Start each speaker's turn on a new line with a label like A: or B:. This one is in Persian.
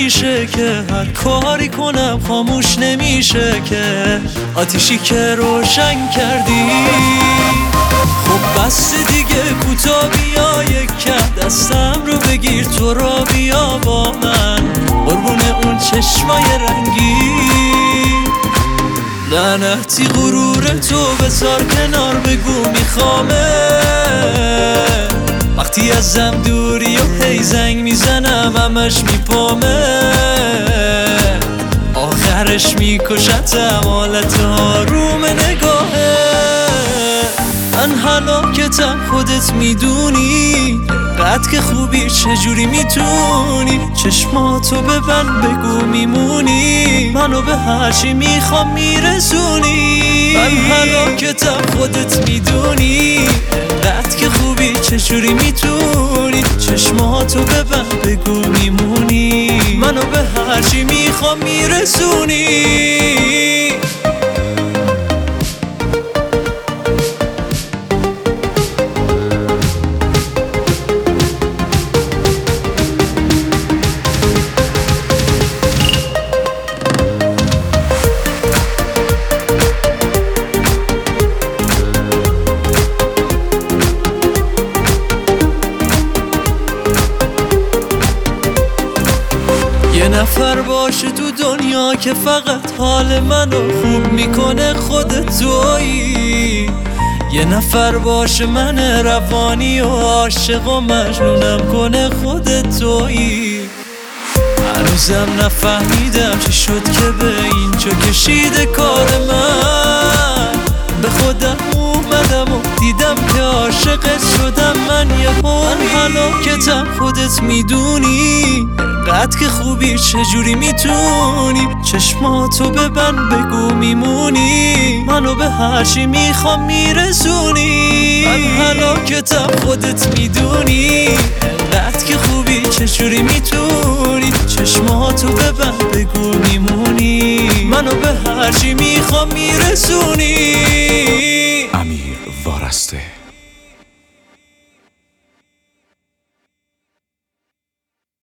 A: نمیشه که هر کاری کنم خاموش نمیشه که آتیشی که روشن کردی. خب بس دیگه کوتا بیا یکم دستم رو بگیر تو را بیا با من قربون اون چشمای رنگی. لعنتی غرور تو بذار کنار بگو میخوامه وقتی ازم دوری و هی زنگ میزنم همش میپامه آخرش میکشتم حالت آروم نگاهه. من هلاکتم خودت میدونی قد که خوبی چجوری میتونی چشماتو ببند بگو میمونی منو به هرچی میخوام میرسونی. من هلاکتم خودت میدونی قد که خوبی چجوری میتونی چشماتو ببند بگو میمونی منو به هرچی میخوام میرسونی. یه نفر باشه تو دنیا که فقط حال منو خوب میکنه خودت تویی. یه نفر باشه من روانی و عاشق و مجنونم کنه خودت تویی. هنوزم نفهمیدم چی شد که به اینجا کشیده کار من. به خودم اومدم و دیدم که عاشقت شدم من من هلاکتم خودت میدونی قد که خوبی چجوری میتونی چشماتو ببند بگو میمونی منو به هرچی میخوام میرسونی. من هلاکتم خودت میدونی قد که خوبی چجوری میتونی چشماتو ببند بگو میمونی منو به هرچی میخوام میرسونی.